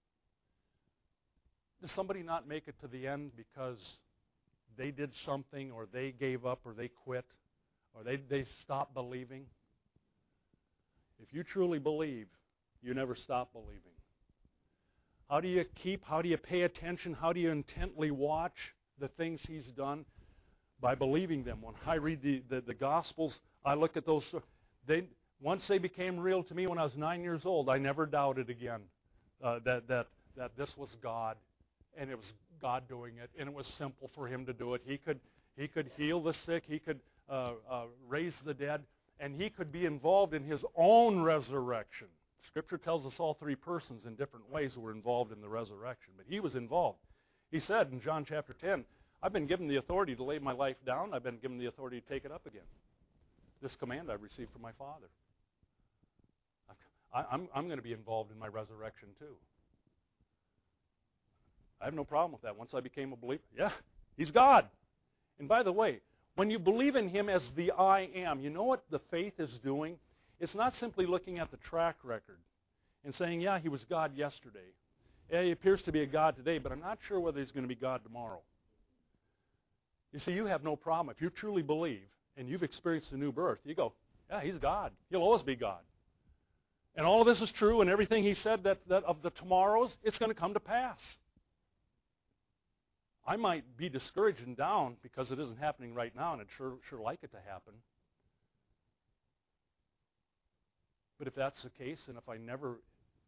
Does somebody not make it to the end because they did something, or they gave up, or they quit, or they, they stopped believing? If you truly believe, you never stop believing. How do you keep, how do you pay attention, how do you intently watch the things He's done? By believing them. When I read the, the, the Gospels, I look at those. They, once they became real to me when I was nine years old, I never doubted again uh, that, that, that this was God, and it was God doing it, and it was simple for Him to do it. He could, he could heal the sick, He could uh, uh, raise the dead, and He could be involved in His own resurrection. Scripture tells us all three persons in different ways who were involved in the resurrection, but He was involved. He said in John chapter ten, I've been given the authority to lay my life down. I've been given the authority to take it up again. This command I've received from my Father. I, I'm, I'm going to be involved in my resurrection too. I have no problem with that. Once I became a believer, yeah, He's God. And by the way, When you believe in Him as the I am, you know what the faith is doing? It's not simply looking at the track record and saying, yeah, He was God yesterday. Yeah, He appears to be a God today, but I'm not sure whether He's going to be God tomorrow. You see, you have no problem. If you truly believe and you've experienced a new birth, you go, yeah, He's God. He'll always be God. And all of this is true, and everything He said that, that of the tomorrows, it's going to come to pass. I might be discouraged and down because it isn't happening right now, and I'd sure, sure like it to happen. But if that's the case, and if I never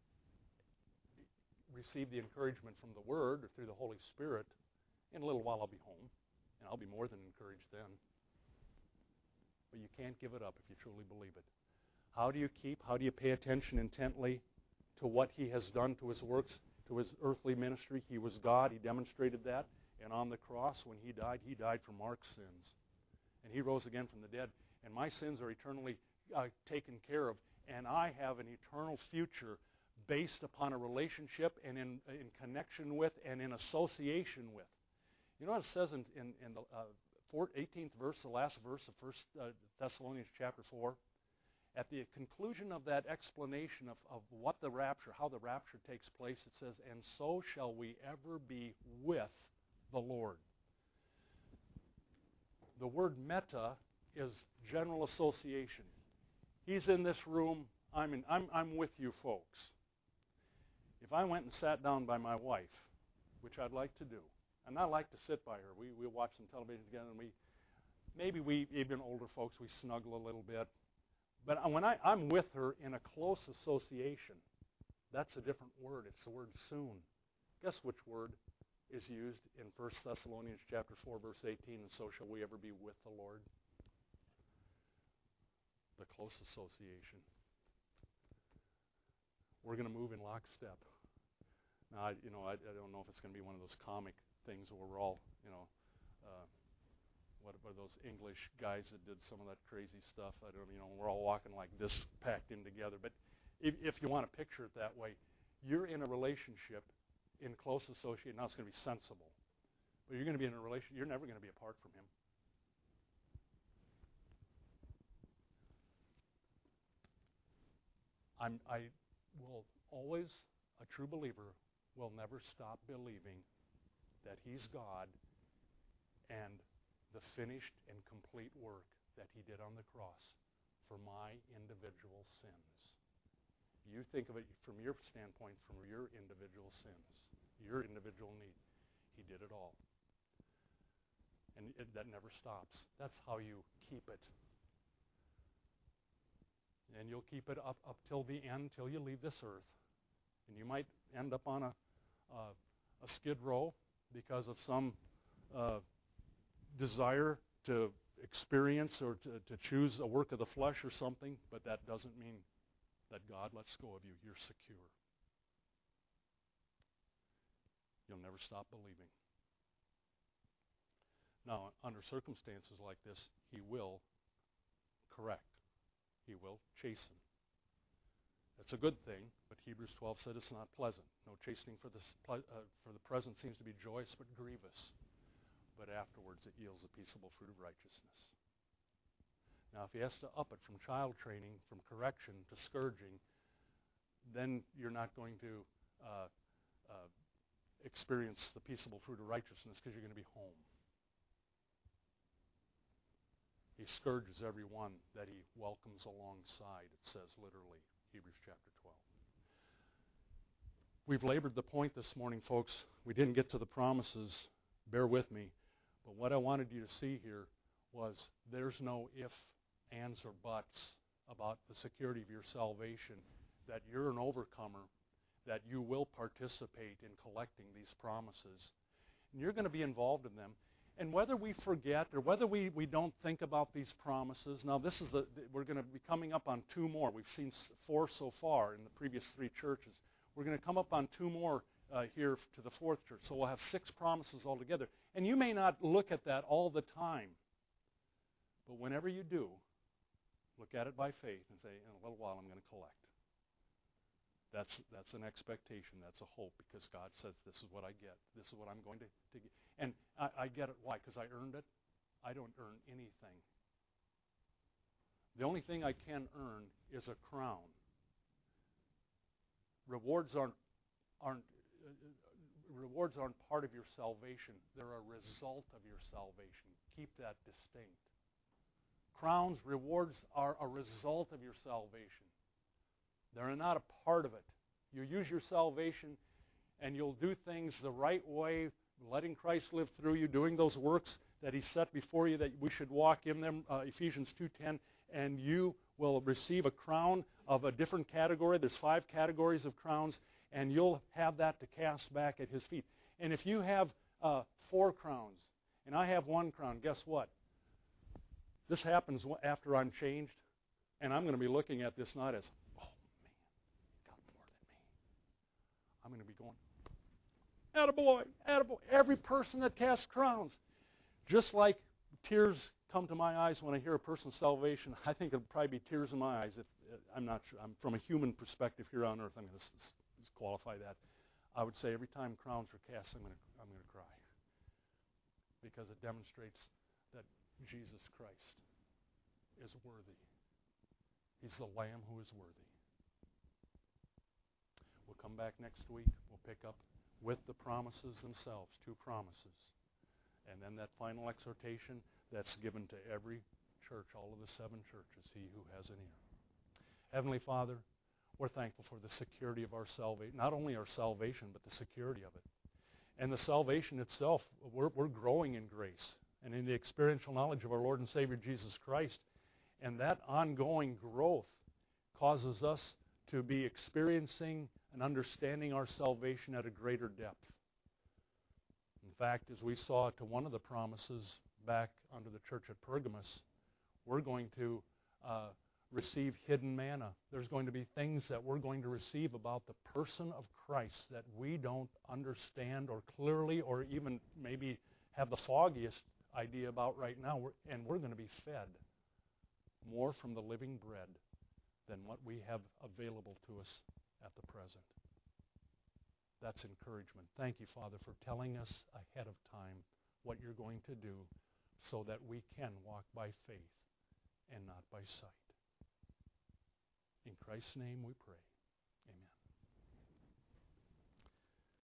receive the encouragement from the Word or through the Holy Spirit, in a little while I'll be home, and I'll be more than encouraged then. But you can't give it up if you truly believe it. How do you keep, how do you pay attention intently to what He has done to His works, to His earthly ministry? He was God. He demonstrated that. And on the cross, when He died, He died for Mark's sins. And He rose again from the dead. And my sins are eternally uh, taken care of. And I have an eternal future based upon a relationship and in, in connection with and in association with. You know what it says in, in, in the uh, eighteenth verse, the last verse of First uh, Thessalonians chapter four? At the conclusion of that explanation of, of what the rapture, how the rapture takes place, it says, and so shall we ever be with the Lord. The word meta is general association. He's in this room. I'm, in, I'm, I'm with you folks. If I went and sat down by my wife, which I'd like to do, and I like to sit by her. We, we watch some television together, and we maybe we, even older folks, we snuggle a little bit. But when I, I'm with her in a close association, that's a different word. It's the word soon. Guess which word is used in First Thessalonians chapter four, verse eighteen, and so shall we ever be with the Lord? The close association. We're going to move in lockstep. Now, I, you know, I, I don't know if it's going to be one of those comic things where we're all, you know, uh, what are those English guys that did some of that crazy stuff? I don't, you know, we're all walking like this, packed in together. But if, if you want to picture it that way, you're in a relationship in close association. Now it's going to be sensible, but you're going to be in a relationship. You're never going to be apart from Him. I'm, I will always, a true believer will never stop believing that He's God and the finished and complete work that He did on the cross for my individual sins. You think of it from your standpoint, from your individual sins, your individual need. He did it all. And it, that never stops. That's how you keep it. And you'll keep it up, up till the end, till you leave this earth. And you might end up on a, uh, a skid row because of some uh, desire to experience or to, to choose a work of the flesh or something, but that doesn't mean that God lets go of you. You're secure. You'll never stop believing. Now, under circumstances like this, He will correct. He will chasten. That's a good thing, but Hebrews twelve said it's not pleasant. No chastening for, this, uh, for the present seems to be joyous but grievous. But afterwards it yields the peaceable fruit of righteousness. Now, if He has to up it from child training, from correction to scourging, then you're not going to uh, uh, experience the peaceable fruit of righteousness because you're going to be home. He scourges everyone that He welcomes alongside, it says literally, Hebrews chapter twelve. We've labored the point this morning, folks. We didn't get to the promises. Bear with me. But what I wanted you to see here was there's no if, ands, or buts about the security of your salvation, that you're an overcomer, that you will participate in collecting these promises. And you're going to be involved in them. And whether we forget or whether we, we don't think about these promises, now this is the, we're going to be coming up on two more. We've seen four so far in the previous three churches. We're going to come up on two more uh, here to the fourth church. So we'll have six promises altogether. And you may not look at that all the time. But whenever you do, look at it by faith and say, in a little while I'm going to collect. That's that's an expectation. That's a hope, because God says, this is what I get. This is what I'm going to, to get. And I, I get it. Why? Because I earned it? I don't earn anything. The only thing I can earn is a crown. Rewards aren't aren't uh, rewards aren't part of your salvation. They're a result of your salvation. Keep that distinct. Crowns, rewards are a result of your salvation. They're not a part of it. You use your salvation and you'll do things the right way, letting Christ live through you, doing those works that He set before you that we should walk in them, uh, Ephesians two ten, and you will receive a crown of a different category. There's five categories of crowns, and you'll have that to cast back at His feet. And if you have uh, four crowns, and I have one crown, guess what? This happens after I'm changed, and I'm going to be looking at this not as, oh, man, got more than me. I'm going to be going, attaboy, attaboy. Every person that casts crowns. Just like tears come to my eyes when I hear a person's salvation, I think it'll probably be tears in my eyes. If I'm not sure. I'm from a human perspective here on earth. I'm going to disqualify that. I would say every time crowns are cast, I'm going to I'm going to cry because it demonstrates that Jesus Christ is worthy. He's the Lamb who is worthy. We'll come back next week. We'll pick up with the promises themselves, two promises. And then that final exhortation that's given to every church, all of the seven churches, he who has an ear. Heavenly Father, we're thankful for the security of our salvation, not only our salvation, but the security of it. And the salvation itself, we're, we're growing in grace and in the experiential knowledge of our Lord and Savior Jesus Christ. And that ongoing growth causes us to be experiencing and understanding our salvation at a greater depth. In fact, as we saw to one of the promises back under the church at Pergamos, we're going to uh, receive hidden manna. There's going to be things that we're going to receive about the person of Christ that we don't understand or clearly or even maybe have the foggiest idea about right now. We're, and we're going to be fed more from the living bread than what we have available to us at the present. That's encouragement. Thank you, Father, for telling us ahead of time what you're going to do so that we can walk by faith and not by sight. In Christ's name we pray.